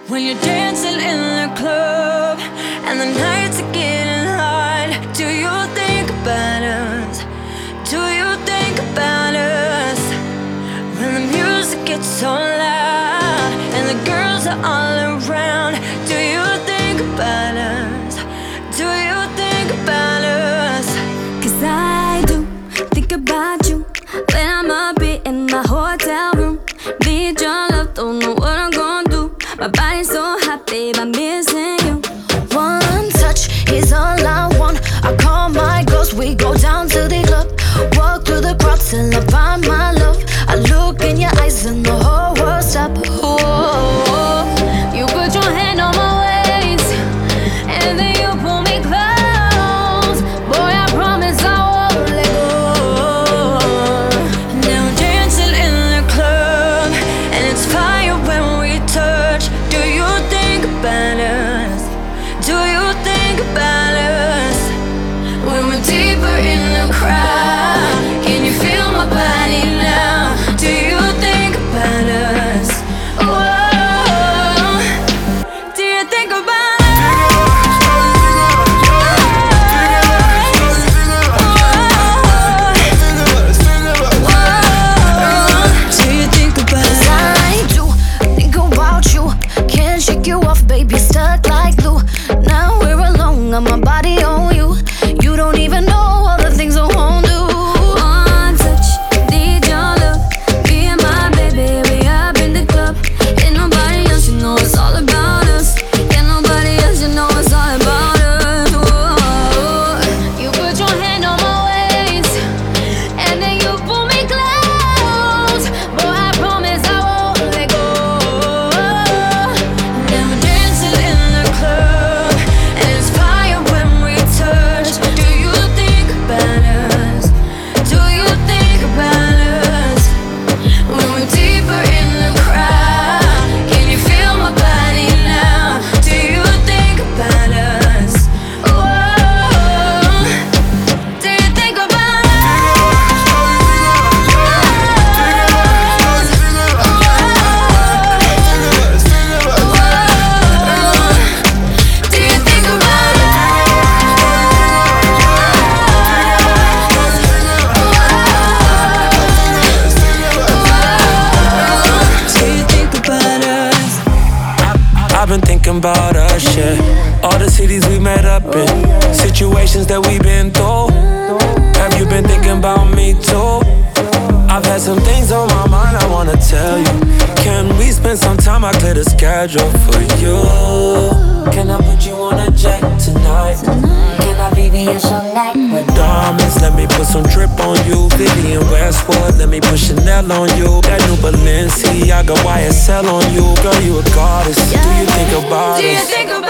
When you're dancing in the club and the nights are getting hot, do you think about us? Do you think about us? When the music gets so loud and the girls are all around, do you think about us? Do you think about us? 'Cause I do think about you when I'm up in my hotel room. Need your love, don't know what I'm gonna do. My body's so hot, babe, I'm missing you. One touch is all I want. I call my girls, we go down to the club. Walk through the crowd till I find my love. I look in your eyes and the whole world stop. Oh, you put your hand on my waist and then you pull me close. Boy, I promise I won't let go. Now we're dancing in the club and it's fire when we touch. Do you think about us? Do you think about us? When we're deeper in the crowd, can you feel my body now? Do you think about us? Whoa, do you think about us? Do you think about us? I do think about you. Can't shake you off, baby, stuck like glue. Now we're alone, got my body on you. You don't even know all the things I won't do. One touch, need your love. Me and my baby, we up in the club. Ain't nobody else, you know it's all about us. Ain't nobody else, you know it's all about us. Whoa. You put your hand on my waist and then you pull me close. Boy, I promise I won't let go. Now we're dancing in the club and it's fire when we touch. Do you think about us? Do you think about us? When we're deeper in the crowd, can you feel my body now? Do you think about us? Whoa, do you think about us? Do you think about us? Do you think about us? I've been thinking about us, yeah. All the cities we met up in, situations that we've been through. Have you been thinking about me too? I've had some things on my mind I wanna tell you. Can we spend some time? I clear the schedule for you. Can I put you on a jet tonight? Can I BBS all night? With diamonds, let me put some drip on you. Vivian Westwood, let me put Chanel on you. That new Balenciaga YSL on you. Girl, you a goddess. Do you think about Do you us? think about